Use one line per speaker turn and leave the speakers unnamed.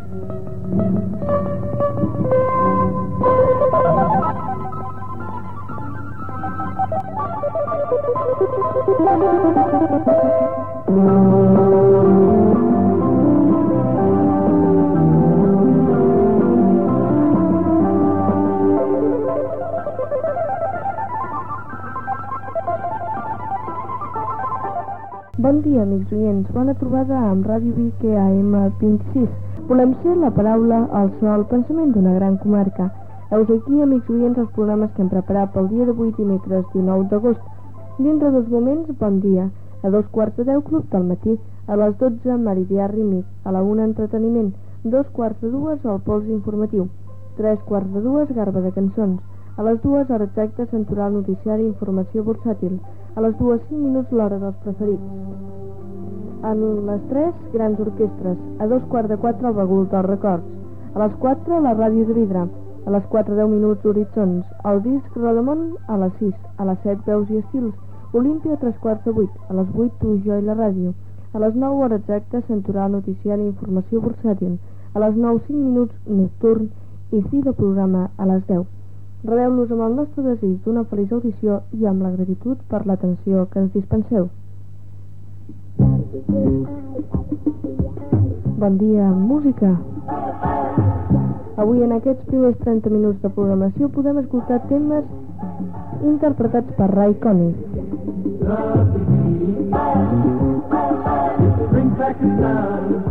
Bon dia, amics oients. Bona trobada amb Ràdio Vic AM 26. Volem ser la paraula, el so, el pensament d'una gran comarca. Heus aquí, amics oients, els programes que hem preparat pel dia d'avui, dimecres 19 d'agost. Dintre dels moments, bon dia. A 2:45, Club del Matí. A les 12, Meridià Rítmic. A la 1, Entreteniment. 2:45, El Pols Informatiu. 3:45, Garba de Cançons. A les 2, hora exacta, Santoral Noticiari, Informació Bursàtil. A les 2:05, l'hora dels preferits. A les 3, grans orquestres. A 2:15, el Bagul dels Records. A les 4, la Ràdio de Vidre. A les 4:10, Horitzons. El disc Rodamont a les 6. A les 7, Veus i Estils. Olímpia, 3:15. A les 8, Tu, jo i la ràdio. A les 9, hora exacta, Santoral Noticiari, Informació Bursàtil. A les 9:05, Nocturn i fi de programa a les 10. Rebeu-los amb el nostre desig d'una feliç audició i amb la gratitud per l'atenció que ens dispenseu. Bon dia, música. Avui en aquests primers 30 minuts de programació podem escoltar temes interpretats per Ray Conniff. Bring back the sun.